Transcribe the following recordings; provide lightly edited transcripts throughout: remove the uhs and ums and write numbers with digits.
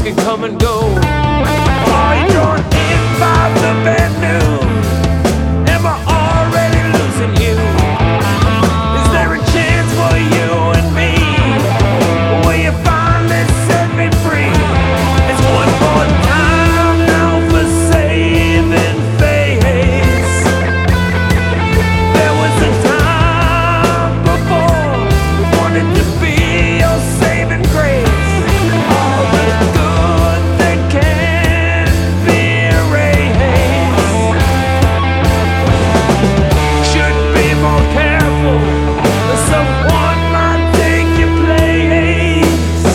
can come and go. Are you drawn in by the bad news? Am I already losing you? Is there a chance for you and me? Will you finally set me free? It's one more time now for saving face. There was a time before wanted to be your saving grace. All the good that can be erased. Should be more careful, someone might take your place.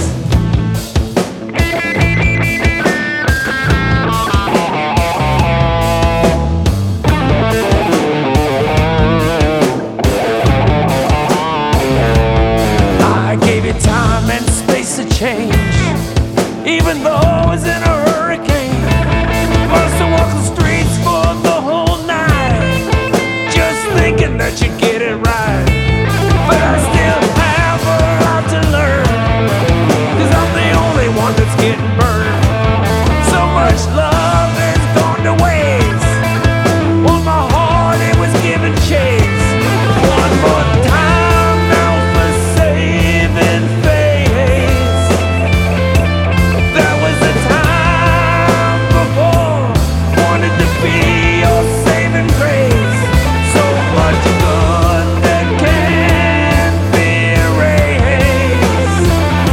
I gave you time and space to change, even though I was in a hurricane. Forced to walk the streets for the whole night, just thinking that you'd get it right. But I still have a lot to learn, 'cause I'm the only one that's getting burned. So much love has gone to waste, while my heart it was giving chase. One more time now for saving face. There was a time before wanted to be your saving grace. So much good that can't be erased.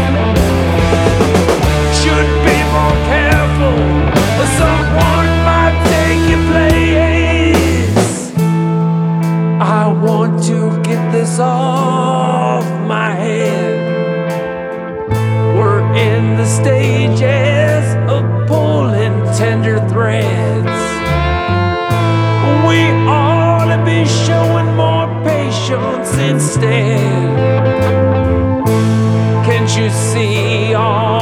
Should be more careful, or someone might take your place. I want to get this off my head. We're in the stages of pulling tender threads. We ought to be showing more patience instead. Can't you see all